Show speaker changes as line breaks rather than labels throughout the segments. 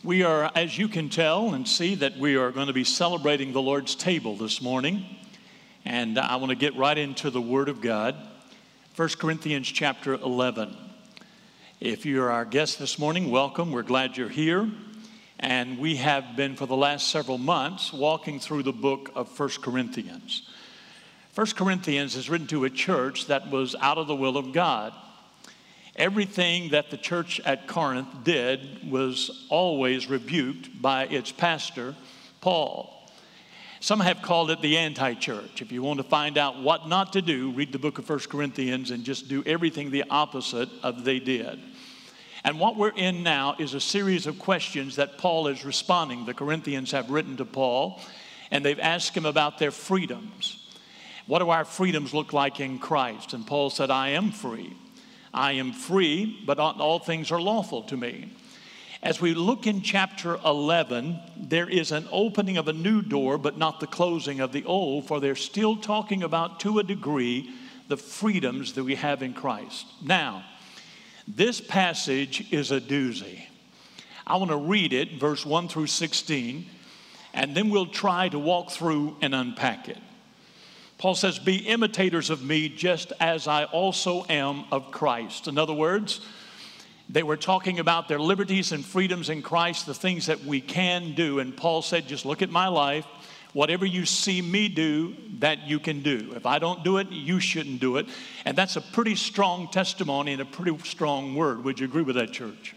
We are, as you can tell and see, that we are going to be celebrating the Lord's table this morning. And I want to get right into the Word of God. 1 Corinthians chapter 11. If you're our guest this morning, welcome. We're glad you're here. And we have been, for the last several months, walking through the book of 1 Corinthians. 1 Corinthians is written to a church that was out of the will of God. Everything that the church at Corinth did was always rebuked by its pastor, Paul. Some have called it the anti-church. If you want to find out what not to do, read the book of 1 Corinthians and just do everything the opposite of they did. And what we're in now is a series of questions that Paul is responding. The Corinthians have written to Paul, and they've asked him about their freedoms. What do our freedoms look like in Christ? And Paul said, I am free. I am free, but not all things are lawful to me. As we look in chapter 11, there is an opening of a new door, but not the closing of the old, for they're still talking about, to a degree, the freedoms that we have in Christ. Now, this passage is a doozy. I want to read it, verse 1 through 16, and then we'll try to walk through and unpack it. Paul says, be imitators of me just as I also am of Christ. In other words, they were talking about their liberties and freedoms in Christ, the things that we can do. And Paul said, just look at my life. Whatever you see me do, that you can do. If I don't do it, you shouldn't do it. And that's a pretty strong testimony and a pretty strong word. Would you agree with that, church?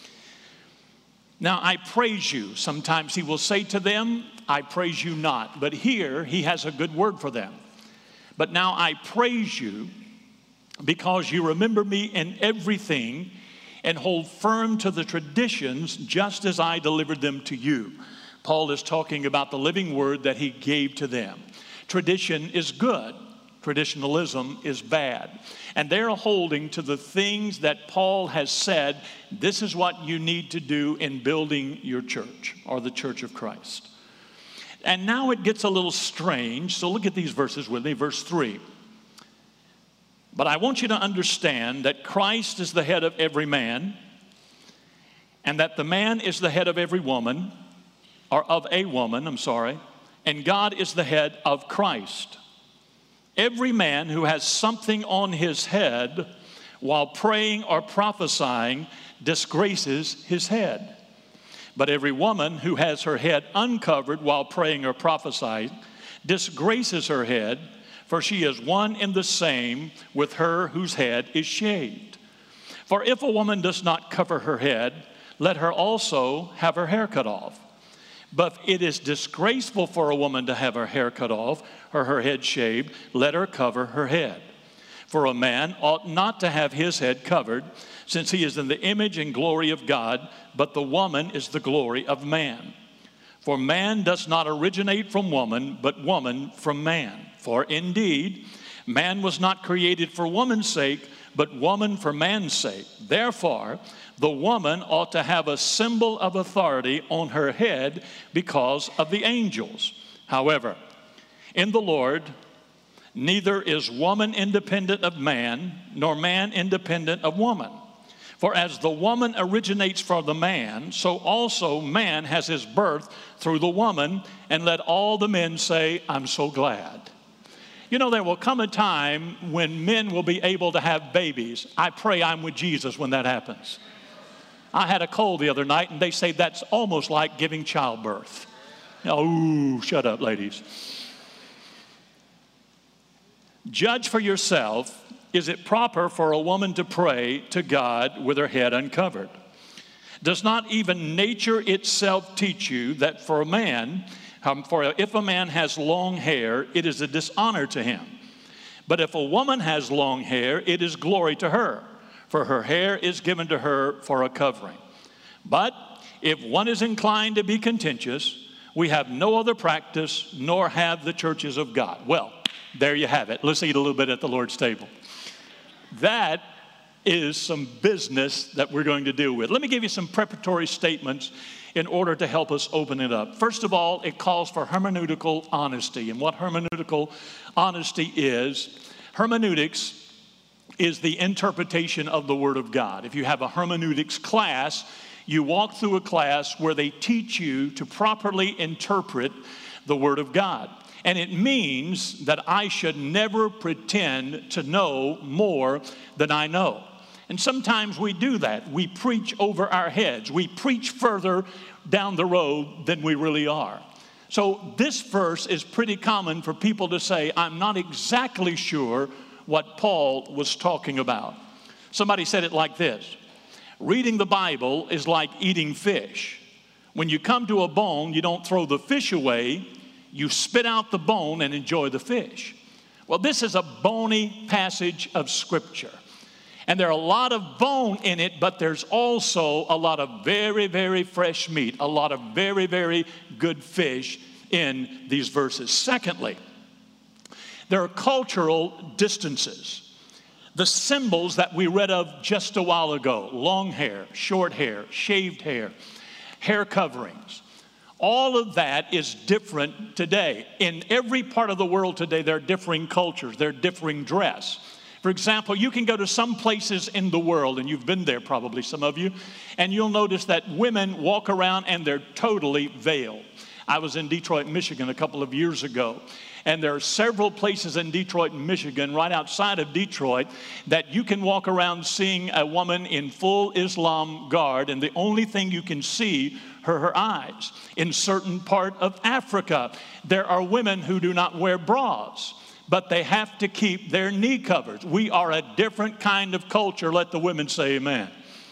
Now, I praise you. Sometimes he will say to them, I praise you not. But here, he has a good word for them. But now I praise you because you remember me in everything and hold firm to the traditions just as I delivered them to you. Paul is talking about the living word that he gave to them. Tradition is good. Traditionalism is bad. And they're holding to the things that Paul has said, this is what you need to do in building your church or the church of Christ. And now it gets a little strange. So look at these verses with me. Verse 3. But I want you to understand that Christ is the head of every man, and that the man is the head of every woman, or of a woman, and God is the head of Christ. Every man who has something on his head while praying or prophesying disgraces his head. But every woman who has her head uncovered while praying or prophesying disgraces her head, for she is one and the same with her whose head is shaved. For if a woman does not cover her head, let her also have her hair cut off. But if it is disgraceful for a woman to have her hair cut off or her head shaved, let her cover her head. For a man ought not to have his head covered, since he is in the image and glory of God, but the woman is the glory of man. For man does not originate from woman, but woman from man. For indeed, man was not created for woman's sake, but woman for man's sake. Therefore, the woman ought to have a symbol of authority on her head because of the angels. However, in the Lord, neither is woman independent of man, nor man independent of woman. For as the woman originates from the man, so also man has his birth through the woman, and let all the men say, I'm so glad. You know, there will come a time when men will be able to have babies. I pray I'm with Jesus when that happens. I had a cold the other night, and they say that's almost like giving childbirth. Oh, shut up, ladies. Judge for yourself. Is it proper for a woman to pray to God with her head uncovered? Does not even nature itself teach you that for a man, if a man has long hair, it is a dishonor to him? But if a woman has long hair, it is glory to her, for her hair is given to her for a covering. But if one is inclined to be contentious, we have no other practice, nor have the churches of God. Well, there you have it. Let's eat a little bit at the Lord's table. That is some business that we're going to deal with. Let me give you some preparatory statements in order to help us open it up. First of all, it calls for hermeneutical honesty. And what hermeneutical honesty is, hermeneutics is the interpretation of the Word of God. If you have a hermeneutics class, you walk through a class where they teach you to properly interpret the Word of God. And it means that I should never pretend to know more than I know. And sometimes we do that. We preach over our heads. We preach further down the road than we really are. So this verse is pretty common for people to say, I'm not exactly sure what Paul was talking about. Somebody said it like this: reading the Bible is like eating fish. When you come to a bone, you don't throw the fish away. You spit out the bone and enjoy the fish. Well, this is a bony passage of Scripture. And there are a lot of bone in it, but there's also a lot of very, very fresh meat, a lot of very, very good fish in these verses. Secondly, there are cultural distances. The symbols that we read of just a while ago, long hair, short hair, shaved hair, hair coverings, all of that is different today. In every part of the world today, there are differing cultures, there are differing dress. For example, you can go to some places in the world, and you've been there probably, some of you, and you'll notice that women walk around and they're totally veiled. I was in Detroit, Michigan a couple of years ago, and there are several places in Detroit, Michigan, right outside of Detroit, that you can walk around seeing a woman in full Islam garb, and the only thing you can see are her eyes. In certain part of Africa, there are women who do not wear bras, but they have to keep their knee covered. We are a different kind of culture. Let the women say amen.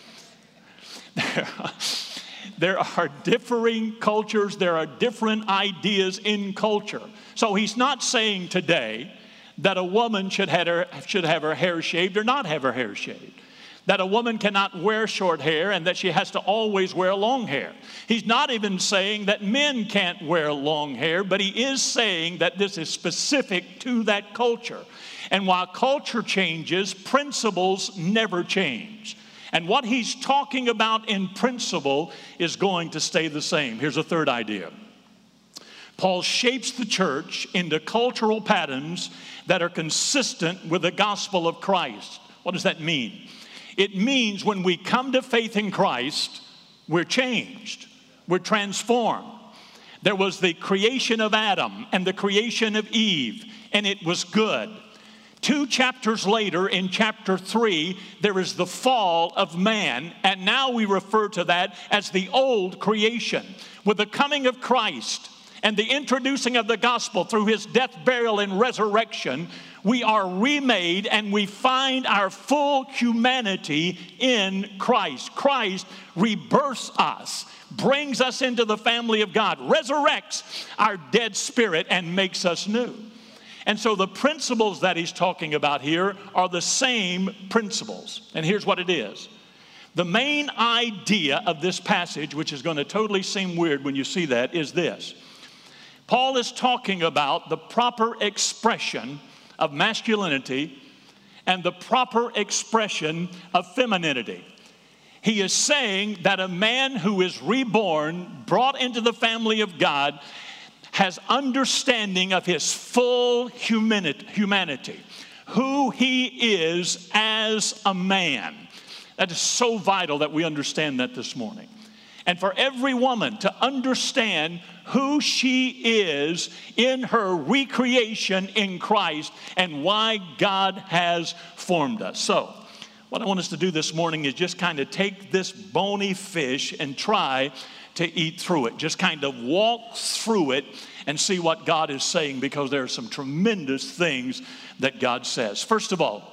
There are differing cultures. There are different ideas in culture. So he's not saying today that a woman should have her hair shaved or not have her hair shaved. That a woman cannot wear short hair and that she has to always wear long hair. He's not even saying that men can't wear long hair, but he is saying that this is specific to that culture. And while culture changes, principles never change. And what he's talking about in principle is going to stay the same. Here's a third idea. Paul shapes the church into cultural patterns that are consistent with the gospel of Christ. What does that mean? It means when we come to faith in Christ, we're changed, we're transformed. There was the creation of Adam and the creation of Eve, and it was good. 2 chapters later, in chapter 3, there is the fall of man, and now we refer to that as the old creation. With the coming of Christ and the introducing of the gospel through his death, burial, and resurrection, we are remade and we find our full humanity in Christ. Christ rebirths us, brings us into the family of God, resurrects our dead spirit, and makes us new. And so the principles that he's talking about here are the same principles. And here's what it is. The main idea of this passage, which is going to totally seem weird when you see that, is this. Paul is talking about the proper expression of masculinity and the proper expression of femininity. He is saying that a man who is reborn, brought into the family of God, has understanding of his full humanity, who he is as a man. That is so vital that we understand that this morning. And for every woman to understand who she is in her recreation in Christ and why God has formed us. So, what I want us to do this morning is just kind of take this bony fish and try to eat through it. Just kind of walk through it and see what God is saying, because there are some tremendous things that God says. First of all,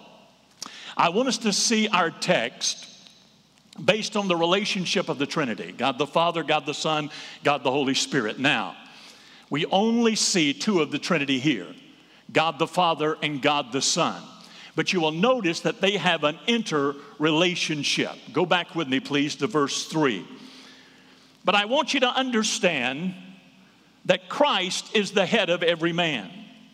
I want us to see our text based on the relationship of the Trinity, God the Father, God the Son, God the Holy Spirit. Now, we only see two of the Trinity here, God the Father and God the Son. But you will notice that they have an interrelationship. Go back with me, please, to verse 3. But I want you to understand that Christ is the head of every man.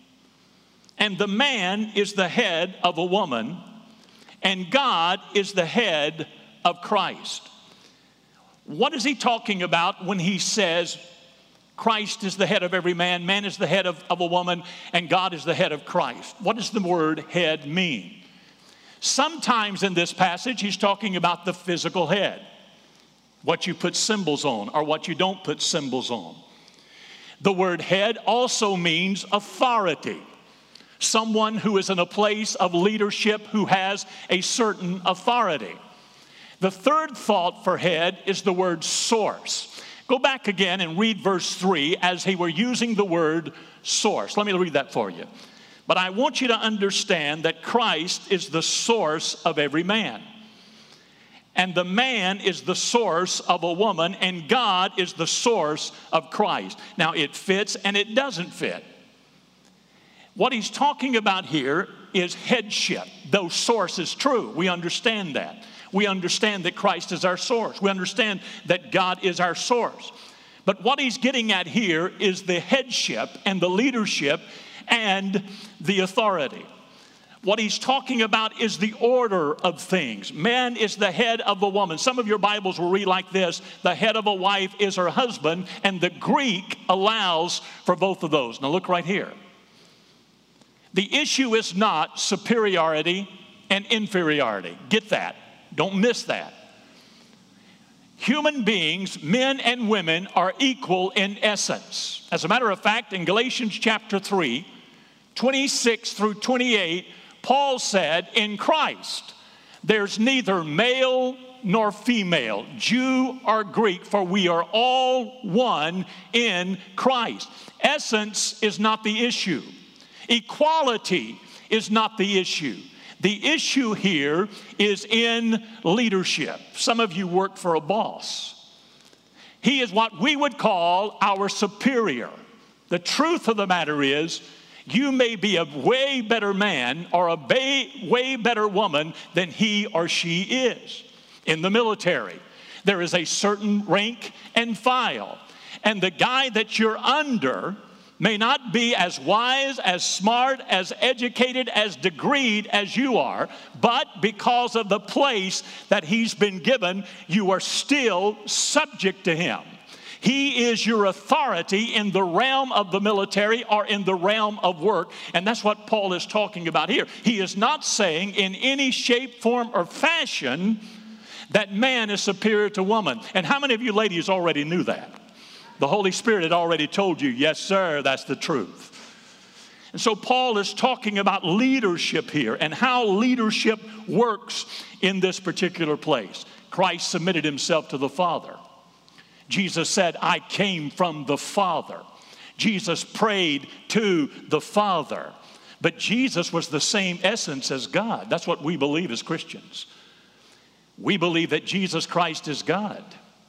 And the man is the head of a woman. And God is the head of Christ. What is he talking about when he says Christ is the head of every man, man is the head of a woman, and God is the head of Christ? What does the word head mean? Sometimes in this passage he's talking about the physical head. what you put symbols on or what you don't put symbols on. The word head also means authority. Someone who is in a place of leadership who has a certain authority. The third thought for head is the word source. Go back again and read verse 3 as he were using the word source. Let me read that for you. But I want you to understand that Christ is the source of every man. And the man is the source of a woman, and God is the source of Christ. Now, it fits and it doesn't fit. What he's talking about here is headship. Though source is true, we understand that. We understand that Christ is our source. We understand that God is our source. But what he's getting at here is the headship and the leadership and the authority. What he's talking about is the order of things. Man is the head of a woman. Some of your Bibles will read like this: the head of a wife is her husband, and the Greek allows for both of those. Now look right here. The issue is not superiority and inferiority. Get that. Don't miss that. Human beings, men and women, are equal in essence. As a matter of fact, in Galatians chapter 3, 26 through 28, Paul said, in Christ, there's neither male nor female, Jew or Greek, for we are all one in Christ. Essence is not the issue. Equality is not the issue. The issue here is in leadership. Some of you work for a boss. He is what we would call our superior. The truth of the matter is, you may be a way better man or a way better woman than he or she is. In the military, there is a certain rank and file. And the guy that you're under may not be as wise, as smart, as educated, as degreed as you are, but because of the place that he's been given, you are still subject to him. He is your authority in the realm of the military or in the realm of work, and that's what Paul is talking about here. He is not saying in any shape, form, or fashion that man is superior to woman. And how many of you ladies already knew that? The Holy Spirit had already told you, yes, sir, that's the truth. And so Paul is talking about leadership here and how leadership works in this particular place. Christ submitted himself to the Father. Jesus said, I came from the Father. Jesus prayed to the Father. But Jesus was the same essence as God. That's what we believe as Christians. We believe that Jesus Christ is God,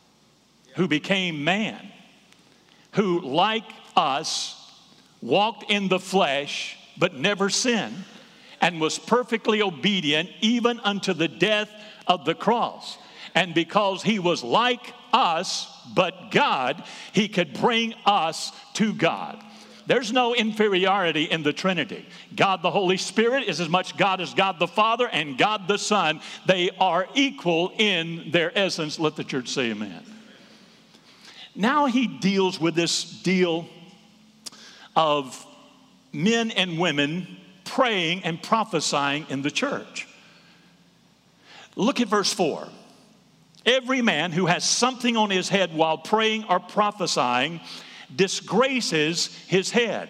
who became man, who, like us, walked in the flesh, but never sinned, and was perfectly obedient even unto the death of the cross. And because he was like us, but God, he could bring us to God. There's no inferiority in the Trinity. God the Holy Spirit is as much God as God the Father and God the Son. They are equal in their essence. Let the church say amen. Now he deals with this deal of men and women praying and prophesying in the church. Look at verse 4. Every man who has something on his head while praying or prophesying disgraces his head.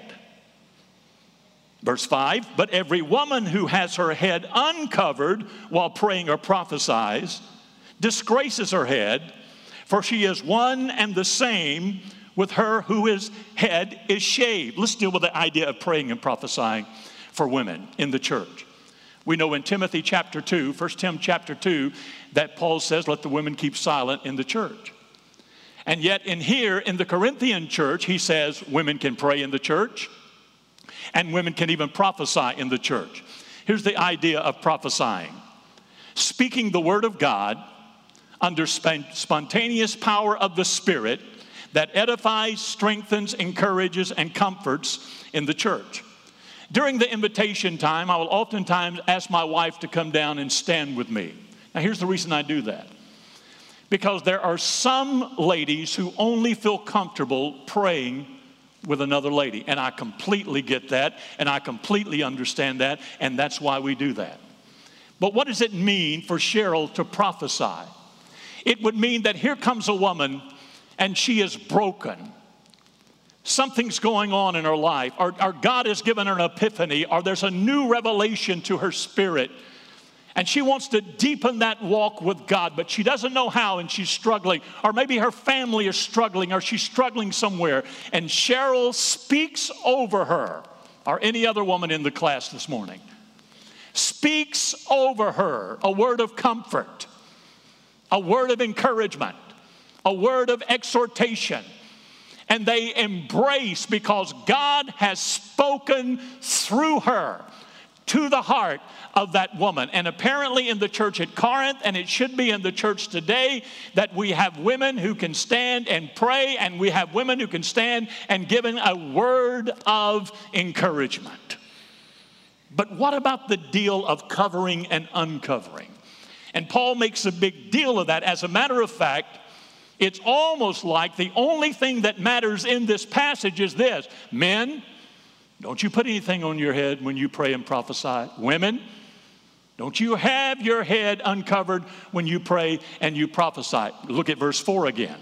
Verse 5, but every woman who has her head uncovered while praying or prophesies disgraces her head, for she is one and the same with her whose head is shaved. Let's deal with the idea of praying and prophesying for women in the church. We know in Timothy chapter 2, 1 Tim chapter 2, that Paul says, let the women keep silent in the church. And yet in here, in the Corinthian church, he says women can pray in the church and women can even prophesy in the church. Here's the idea of prophesying. Speaking the word of God under spontaneous power of the Spirit that edifies, strengthens, encourages, and comforts in the church. During the invitation time, I will oftentimes ask my wife to come down and stand with me. Now, here's the reason I do that. Because there are some ladies who only feel comfortable praying with another lady. And I completely get that, and I completely understand that, and that's why we do that. But what does it mean for Cheryl to prophesy? It would mean that here comes a woman and she is broken. Something's going on in her life, or God has given her an epiphany, or there's a new revelation to her spirit. And she wants to deepen that walk with God, but she doesn't know how, and she's struggling. Or maybe her family is struggling, or she's struggling somewhere. And Cheryl speaks over her, or any other woman in the class this morning, speaks over her a word of comfort, a word of encouragement, a word of exhortation. And they embrace because God has spoken through her to the heart of that woman. And apparently in the church at Corinth, and it should be in the church today, that we have women who can stand and pray, and we have women who can stand and give a word of encouragement. But what about the deal of covering and uncovering? And Paul makes a big deal of that. As a matter of fact, it's almost like the only thing that matters in this passage is this: men, don't you put anything on your head when you pray and prophesy. Women, don't you have your head uncovered when you pray and you prophesy. Look at verse 4 again.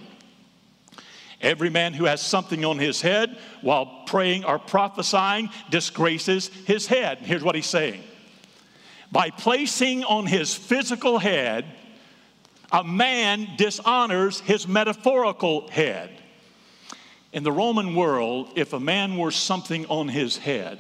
Every man who has something on his head while praying or prophesying disgraces his head. Here's what he's saying. By placing on his physical head, a man dishonors his metaphorical head. In the Roman world, if a man wore something on his head,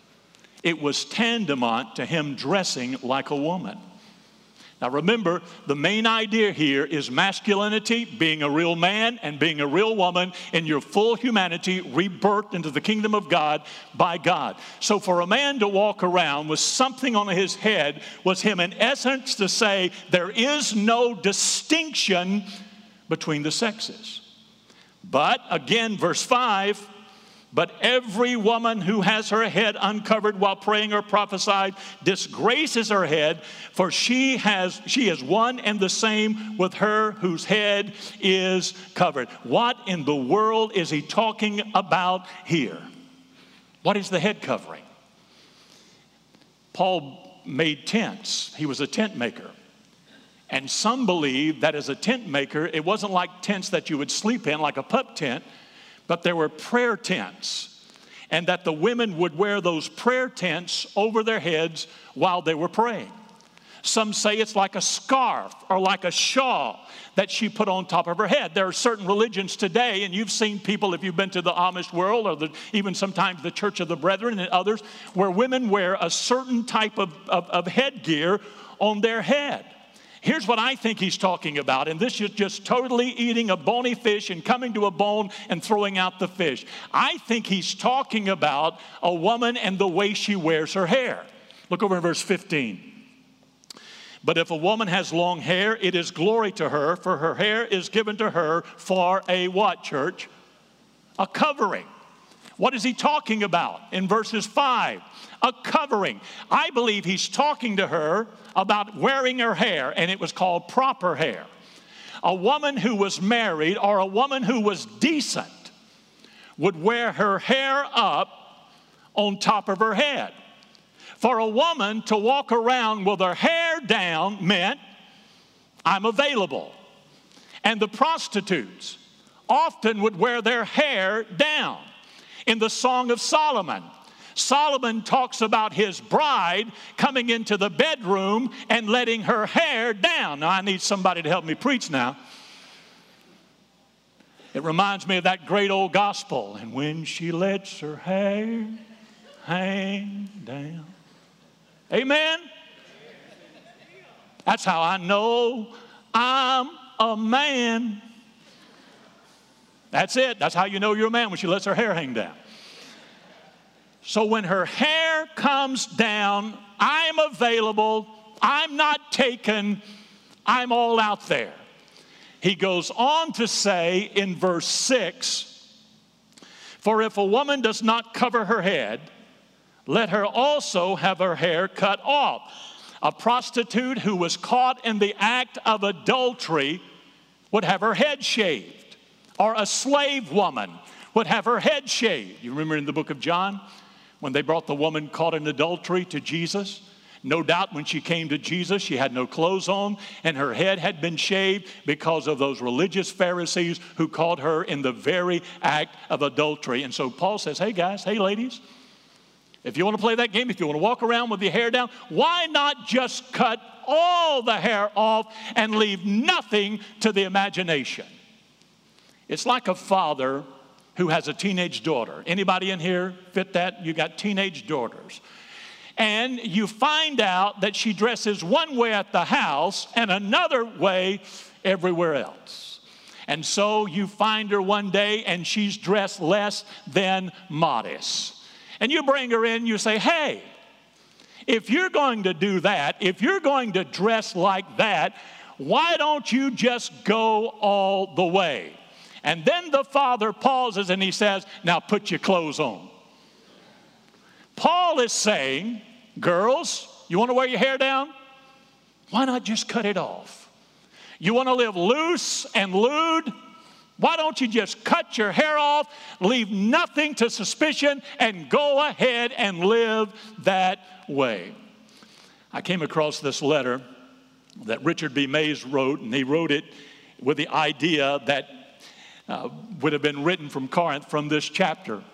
it was tantamount to him dressing like a woman. Now remember, the main idea here is masculinity, being a real man and being a real woman in your full humanity, rebirthed into the kingdom of God by God. So for a man to walk around with something on his head was him in essence to say there is no distinction between the sexes. But again, verse 5, but every woman who has her head uncovered while praying or prophesied disgraces her head, for she is one and the same with her whose head is covered. What in the world is he talking about here? What is the head covering? Paul made tents. He was a tent maker. And some believe that as a tent maker, it wasn't like tents that you would sleep in, like a pup tent, but there were prayer tents, and that the women would wear those prayer tents over their heads while they were praying. Some say it's like a scarf or like a shawl that she put on top of her head. There are certain religions today, and you've seen people, if you've been to the Amish world or even sometimes the Church of the Brethren and others, where women wear a certain type of headgear on their head. Here's what I think he's talking about, and this is just totally eating a bony fish and coming to a bone and throwing out the fish. I think he's talking about a woman and the way she wears her hair. Look over in verse 15. But if a woman has long hair, it is glory to her, for her hair is given to her for a what, church? A covering. What is he talking about in verses 5? A covering. I believe he's talking to her about wearing her hair, and it was called proper hair. A woman who was married or a woman who was decent would wear her hair up on top of her head. For a woman to walk around with her hair down meant, I'm available. And the prostitutes often would wear their hair down. In the Song of Solomon, Solomon talks about his bride coming into the bedroom and letting her hair down. Now, I need somebody to help me preach now. It reminds me of that great old gospel. And when she lets her hair hang down. Amen? That's how I know I'm a man. That's it. That's how you know you're a man, when she lets her hair hang down. So when her hair comes down, I'm available, I'm not taken, I'm all out there. He goes on to say in verse 6, for if a woman does not cover her head, let her also have her hair cut off. A prostitute who was caught in the act of adultery would have her head shaved. Or a slave woman would have her head shaved. You remember in the book of John when they brought the woman caught in adultery to Jesus? No doubt when she came to Jesus, she had no clothes on, and her head had been shaved because of those religious Pharisees who caught her in the very act of adultery. And so Paul says, hey guys, hey ladies, if you want to play that game, if you want to walk around with your hair down, why not just cut all the hair off and leave nothing to the imagination? It's like a father who has a teenage daughter. Anybody in here fit that? You got teenage daughters. And you find out that she dresses one way at the house and another way everywhere else. And so you find her one day and she's dressed less than modest. And you bring her in, you say, hey, if you're going to do that, if you're going to dress like that, why don't you just go all the way? And then the father pauses and he says, now put your clothes on. Paul is saying, girls, you want to wear your hair down? Why not just cut it off? You want to live loose and lewd? Why don't you just cut your hair off, leave nothing to suspicion, and go ahead and live that way? I came across this letter that Richard B. Mays wrote, and he wrote it with the idea that would have been written from Corinth from this chapter.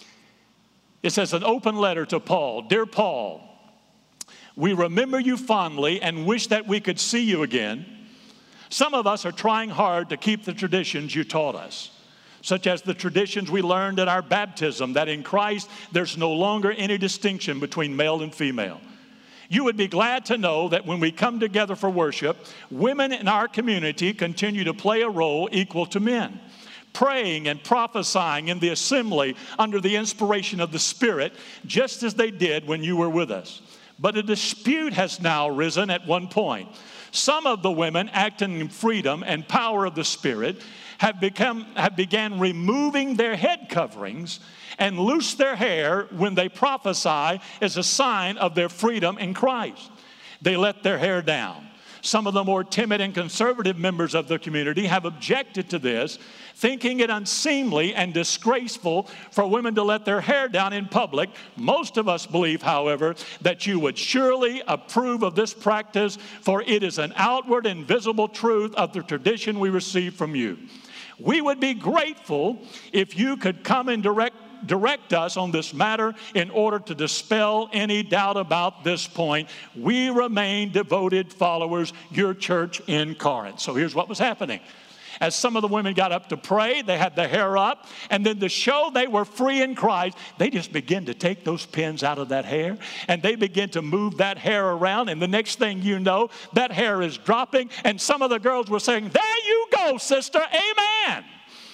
It says, an open letter to Paul. Dear Paul, we remember you fondly and wish that we could see you again. Some of us are trying hard to keep the traditions you taught us, such as the traditions we learned at our baptism, that in Christ there's no longer any distinction between male and female. You would be glad to know that when we come together for worship, women in our community continue to play a role equal to men, praying and prophesying in the assembly under the inspiration of the Spirit, just as they did when you were with us. But a dispute has now arisen at one point. Some of the women, acting in freedom and power of the Spirit, have began removing their head coverings and loose their hair when they prophesy as a sign of their freedom in Christ. They let their hair down. Some of the more timid and conservative members of the community have objected to this, thinking it unseemly and disgraceful for women to let their hair down in public. Most of us believe, however, that you would surely approve of this practice, for it is an outward and visible truth of the tradition we received from you. We would be grateful if you could come and direct us on this matter in order to dispel any doubt about this point. We remain devoted followers, your church in Corinth. So here's what was happening. As some of the women got up to pray, they had their hair up, and then to show they were free in Christ, they just began to take those pins out of that hair, and they begin to move that hair around, and the next thing you know, that hair is dropping, and some of the girls were saying, there you go, sister, amen.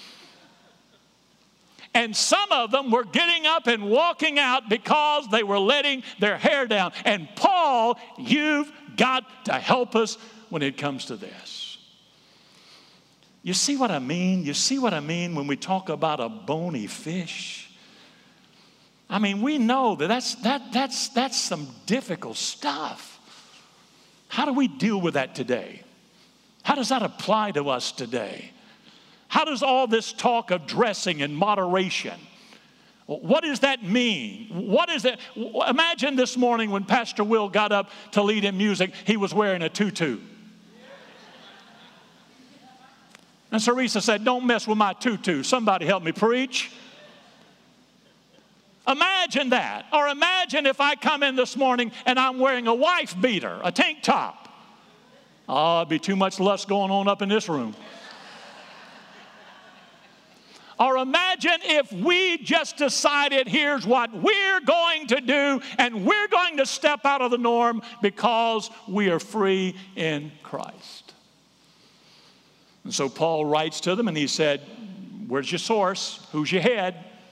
And some of them were getting up and walking out because they were letting their hair down. And Paul, you've got to help us when it comes to this. You see what I mean? You see what I mean when we talk about a bony fish? I mean, we know that that's some difficult stuff. How do we deal with that today? How does that apply to us today? How does all this talk of dressing and moderation, what does that mean? What is it? Imagine this morning when Pastor Will got up to lead in music, he was wearing a tutu. And Sarisa said, don't mess with my tutu. Somebody help me preach. Imagine that. Or imagine if I come in this morning and I'm wearing a wife beater, a tank top. Oh, it'd be too much lust going on up in this room. Or imagine if we just decided here's what we're going to do, and we're going to step out of the norm because we are free in Christ. And so Paul writes to them and he said, where's your source? Who's your head?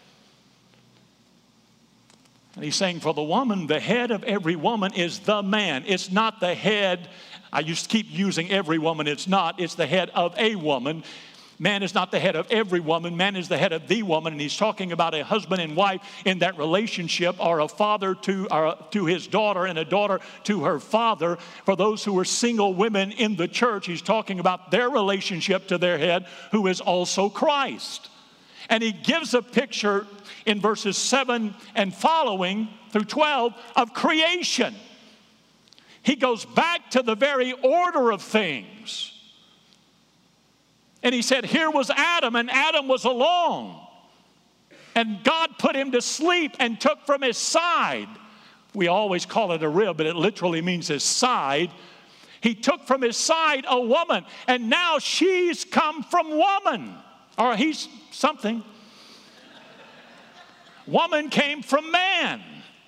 And he's saying, for the woman, the head of every woman is the man. It's not the head. I used to keep using every woman. It's not. It's the head of a woman. Man is not the head of every woman. Man is the head of the woman. And he's talking about a husband and wife in that relationship, or a father to his daughter and a daughter to her father. For those who are single women in the church, he's talking about their relationship to their head, who is also Christ. And he gives a picture in verses 7 and following through 12 of creation. He goes back to the very order of things. And he said, here was Adam, and Adam was alone. And God put him to sleep and took from his side. We always call it a rib, but it literally means his side. He took from his side a woman, and now she's come from woman. Or he's something. Woman came from man.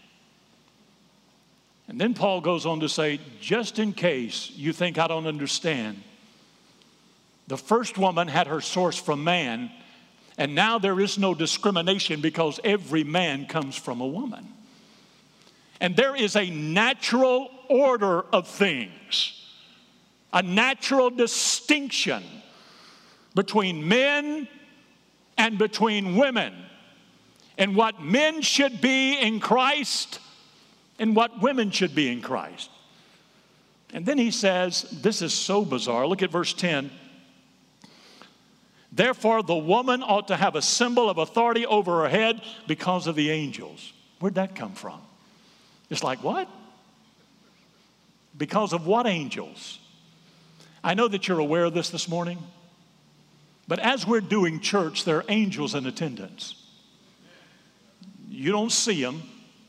And then Paul goes on to say, just in case you think I don't understand, the first woman had her source from man, and now there is no discrimination because every man comes from a woman. And there is a natural order of things, a natural distinction between men and between women, and what men should be in Christ and what women should be in Christ. And then he says, this is so bizarre. Look at verse 10. Therefore, the woman ought to have a symbol of authority over her head because of the angels. Where'd that come from? It's like, what? Because of what angels? I know that you're aware of this morning, but as we're doing church, there are angels in attendance. You don't see them.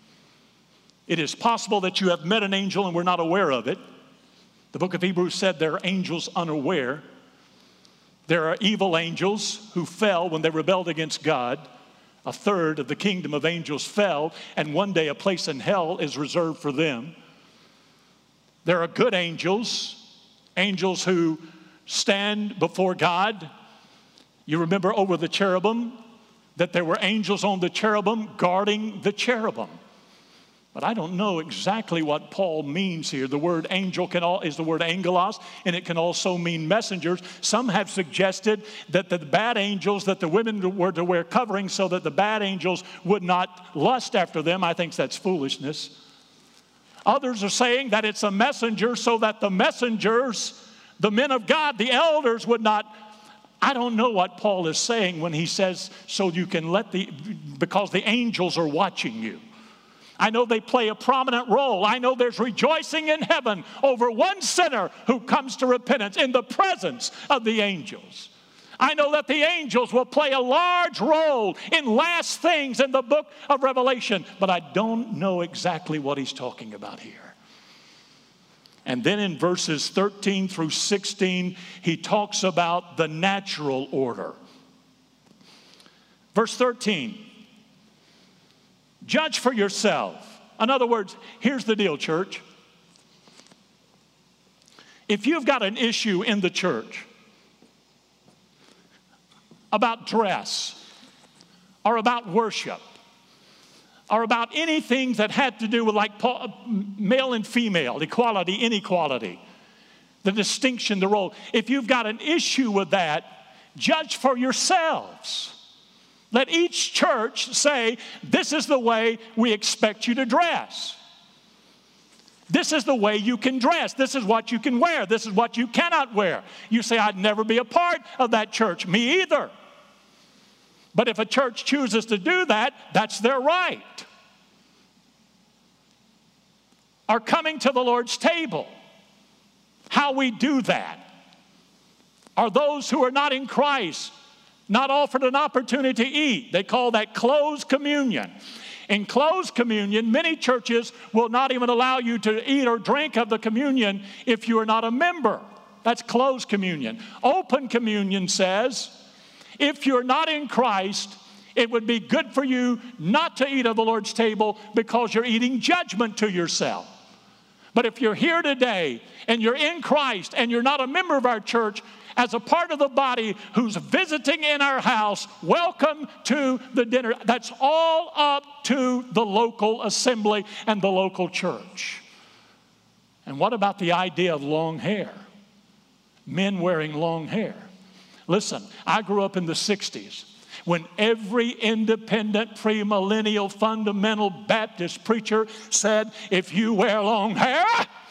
It is possible that you have met an angel and we're not aware of it. The book of Hebrews said there are angels unaware. There are evil angels who fell when they rebelled against God. A third of the kingdom of angels fell, and one day a place in hell is reserved for them. There are good angels, angels who stand before God. You remember over the cherubim that there were angels on the cherubim guarding the cherubim. But I don't know exactly what Paul means here. The word angel is the word angelos, and it can also mean messengers. Some have suggested that the bad angels, that the women were to wear coverings so that the bad angels would not lust after them. I think that's foolishness. Others are saying that it's a messenger so that the messengers, the men of God, the elders would not. I don't know what Paul is saying when he says, so you can because the angels are watching you. I know they play a prominent role. I know there's rejoicing in heaven over one sinner who comes to repentance in the presence of the angels. I know that the angels will play a large role in last things in the book of Revelation, but I don't know exactly what he's talking about here. And then in verses 13 through 16, he talks about the natural order. Verse 13. Judge for yourself. In other words, here's the deal, church. If you've got an issue in the church about dress or about worship or about anything that had to do with like male and female, equality, inequality, the distinction, the role. If you've got an issue with that, judge for yourselves. Let each church say, this is the way we expect you to dress. This is the way you can dress. This is what you can wear. This is what you cannot wear. You say, I'd never be a part of that church. Me either. But if a church chooses to do that, that's their right. Our coming to the Lord's table, how we do that, are those who are not in Christ not offered an opportunity to eat. They call that closed communion. In closed communion, many churches will not even allow you to eat or drink of the communion if you are not a member. That's closed communion. Open communion says, if you're not in Christ, it would be good for you not to eat of the Lord's table because you're eating judgment to yourself. But if you're here today and you're in Christ and you're not a member of our church, as a part of the body who's visiting in our house, welcome to the dinner. That's all up to the local assembly and the local church. And what about the idea of long hair? Men wearing long hair. Listen, I grew up in the 60s when every independent premillennial fundamental Baptist preacher said, if you wear long hair,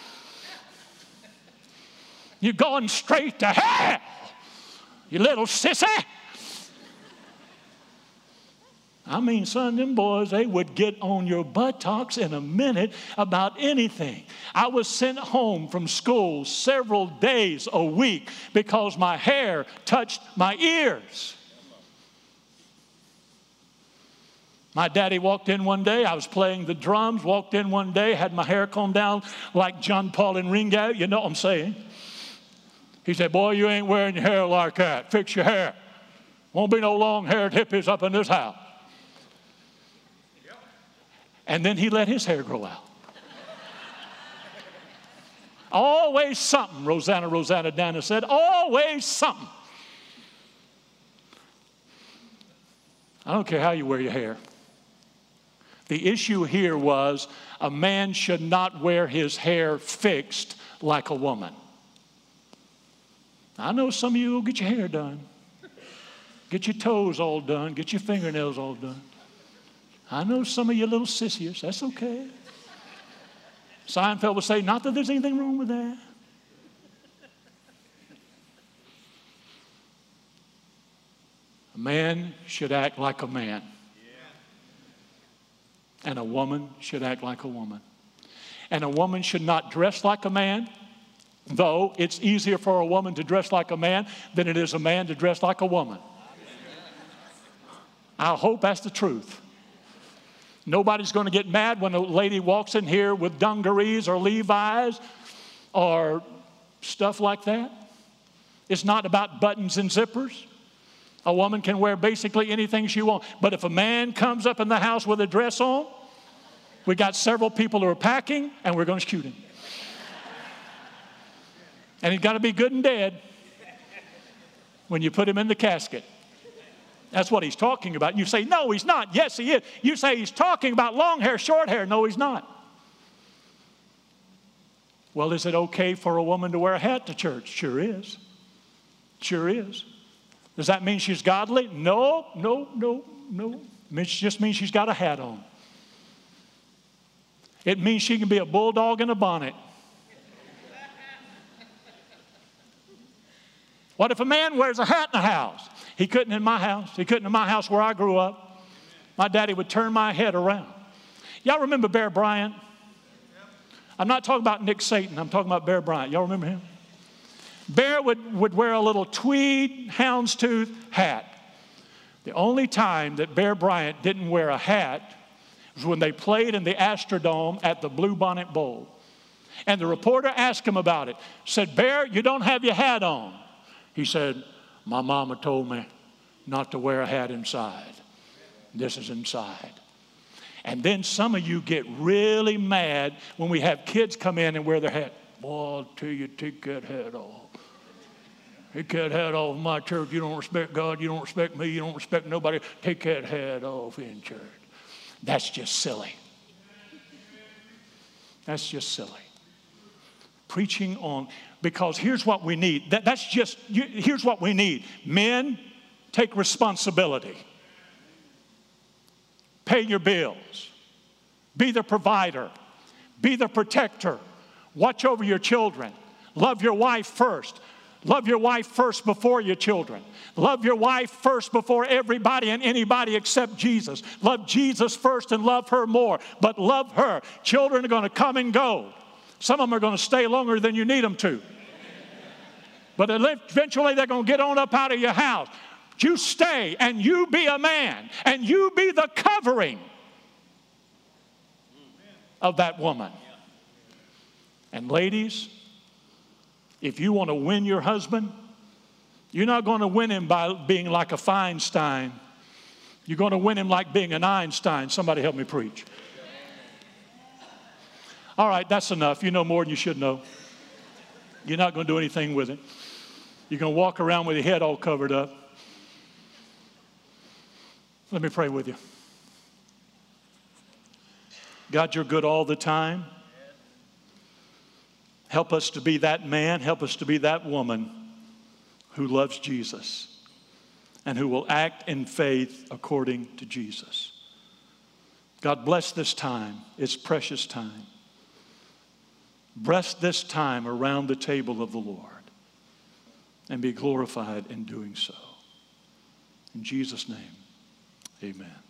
you're going straight to hell, you little sissy. I mean, son, them boys, they would get on your buttocks in a minute about anything. I was sent home from school several days a week because my hair touched my ears. My daddy walked in one day. I was playing the drums, walked in one day, had my hair combed down like John Paul and Ringo. You know what I'm saying? He said, boy, you ain't wearing your hair like that. Fix your hair. Won't be no long-haired hippies up in this house. And then he let his hair grow out. Always something, Rosanna Dana said. Always something. I don't care how you wear your hair. The issue here was a man should not wear his hair fixed like a woman. I know some of you will get your hair done. Get your toes all done. Get your fingernails all done. I know some of you little sissies. That's okay. Seinfeld would say, not that there's anything wrong with that. A man should act like a man. And a woman should act like a woman. And a woman should not dress like a man, though it's easier for a woman to dress like a man than it is a man to dress like a woman. I hope that's the truth. Nobody's going to get mad when a lady walks in here with dungarees or Levi's or stuff like that. It's not about buttons and zippers. A woman can wear basically anything she wants. But if a man comes up in the house with a dress on, we got several people who are packing, and we're going to shoot him. And he's got to be good and dead when you put him in the casket. That's what he's talking about. You say, no, he's not. Yes, he is. You say he's talking about long hair, short hair. No, he's not. Well, is it okay for a woman to wear a hat to church? Sure is. Sure is. Does that mean she's godly? No. It just means she's got a hat on. It means she can be a bulldog in a bonnet. What if a man wears a hat in the house? He couldn't in my house. He couldn't in my house where I grew up. My daddy would turn my head around. Y'all remember Bear Bryant? I'm not talking about Nick Satan. I'm talking about Bear Bryant. Y'all remember him? Bear would wear a little tweed houndstooth hat. The only time that Bear Bryant didn't wear a hat was when they played in the Astrodome at the Bluebonnet Bowl. And the reporter asked him about it. Said, Bear, you don't have your hat on. He said, my mama told me not to wear a hat inside. This is inside. And then some of you get really mad when we have kids come in and wear their hat. Boy, I'll tell you, take that hat off. Take that hat off in my church. You don't respect God. You don't respect me. You don't respect nobody. Take that hat off in church. That's just silly. That's just silly. Preaching on, because here's what we need. Here's what we need. Men, take responsibility. Pay your bills. Be the provider. Be the protector. Watch over your children. Love your wife first. Love your wife first before your children. Love your wife first before everybody and anybody except Jesus. Love Jesus first and love her more. But love her. Children are going to come and go. Some of them are going to stay longer than you need them to. But eventually they're going to get on up out of your house. You stay and you be a man. And you be the covering of that woman. And ladies, if you want to win your husband, you're not going to win him by being like a Feinstein. You're going to win him like being an Einstein. Somebody help me preach. All right, that's enough. You know more than you should know. You're not going to do anything with it. You're going to walk around with your head all covered up. Let me pray with you. God, you're good all the time. Help us to be that man. Help us to be that woman who loves Jesus and who will act in faith according to Jesus. God, bless this time. It's precious time. Bless this time around the table of the Lord and be glorified in doing so. In Jesus' name, amen.